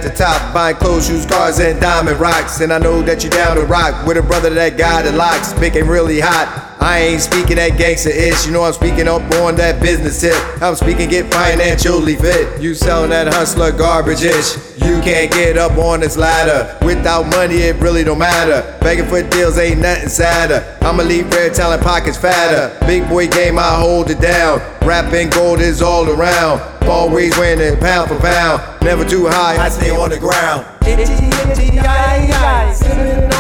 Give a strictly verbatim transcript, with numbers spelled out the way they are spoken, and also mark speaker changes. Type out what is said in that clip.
Speaker 1: the top, buying clothes, shoes, cars, and diamond rocks. And I know that you down to rock with a brother that got the locks, picking really hot. I ain't speaking that gangsta-ish, you know I'm speaking up on that business tip. I'm speaking get financially fit. You selling that hustler garbage-ish. You can't get up on this ladder. Without money it really don't matter. Begging for deals ain't nothing sadder. I'ma leave rare talent pockets fatter. Big boy game, I hold it down. Rapping gold is all around. Always winning pound for pound. Never too high, I stay on the ground.